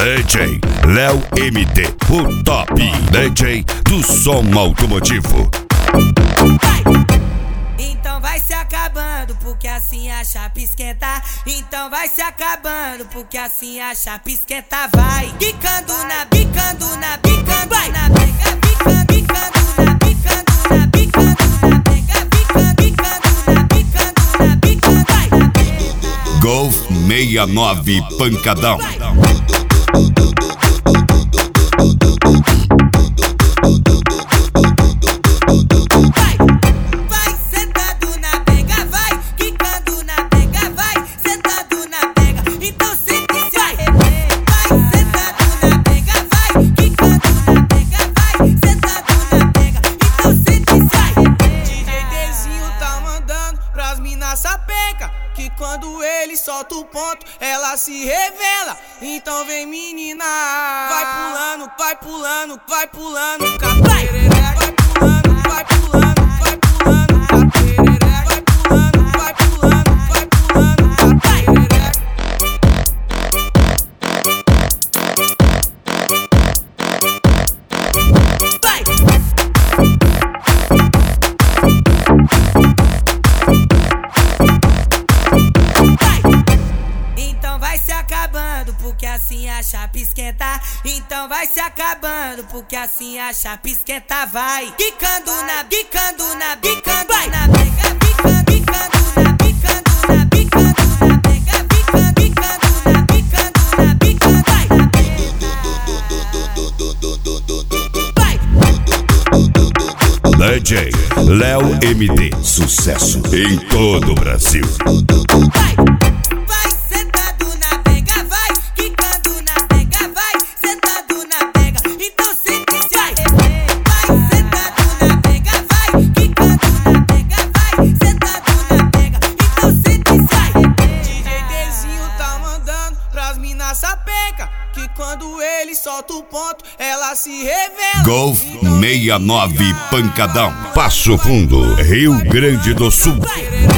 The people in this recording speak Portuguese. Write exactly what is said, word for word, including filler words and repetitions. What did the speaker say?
D J Léo M D, o top D J do som automotivo. Então vai se acabando, porque assim a chapa esquenta. Então vai se acabando, porque assim a chapa esquenta. Vai bicando na, bicando na, bicando na pega, bicando, bicando na, bicando na, bicando na pega, bicando, bicando na, bicando na, bicando na pega. Golf sessenta e nove Pancadão. Sapeca, que quando ele solta o ponto, ela se revela. Então vem menina, vai pulando, vai pulando, vai pulando, caperereca, vai pulando, vai pulando, vai pulando, caperereca, vai pulando, vai pulando, vai pulando, caperereca. Porque assim a chapa esquenta. Então vai se acabando, porque assim a chapa esquenta. Vai bicando na, bicando na, bicando na pega, bicando, bicando na, bicando na, bicando na pega, bicando, bicando na, bicando na, bicando na pega. Vai. D J Léo M D, sucesso em todo o Brasil. Vai. Sapeca, que quando ele solta o ponto, ela se revela. Golf sessenta e nove Pancadão, Passo Fundo, Rio Grande do Sul.